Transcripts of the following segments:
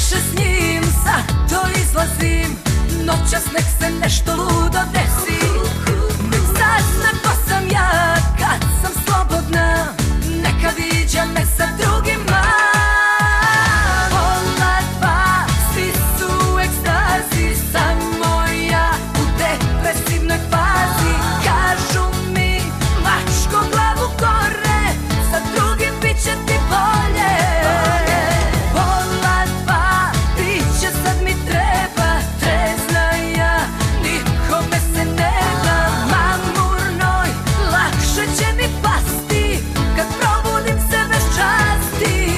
više s njim, sad to izlazim. Noćas nek se nešto ludo desi. Nek sazna ko sam ja kad sam slobodna. Neka viđa me sa drugima. Pola dva, svi su u ekstazi, samo ja u depresivnoj fazi. Kažu mi, mačko glavu gore, sa drugim bit će ti bolje. Pola dva, piće sad mi treba, trezna ja, nikome se ne dam. Mamurnoj, lakše će mi pasti, kad probudim se bez časti.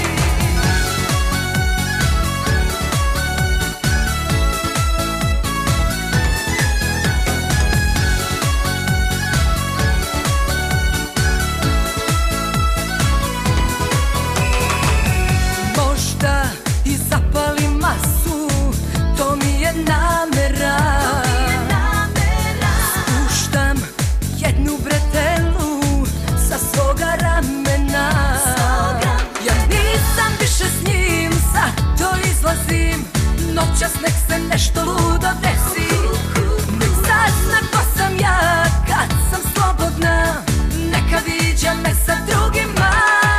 Možda i zapalim masu, to mi je namera. Spuštam jednu bretelu sa svoga ramena. Ja nisam više s njim, sad to izlazim. Noćas nek se nešto ludo desi. Nek sazna ko sam ja kad sam slobodna. Neka viđa me sa drugima.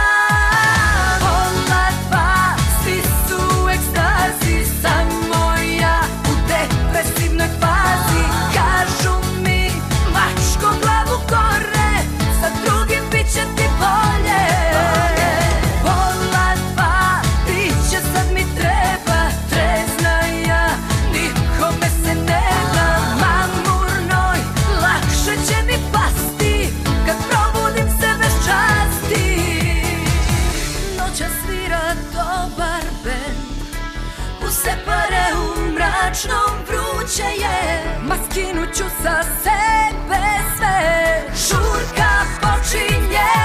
Pola dva, svi su u ekstazi, samo ja u depresivnoj fazi. Kažu mi, mačko glavu gore, sa drugim bit će ti bolje. Pola dva, piće sad mi treba, trezna ja, nikome se ne dam. Mamurnoj, lakše će mi pasti, kad probudim se bez časti. Noćas svira dobar bend, u separeu mračnom vruće je. Ma skinut ću sa sebe sve, žurka počinje.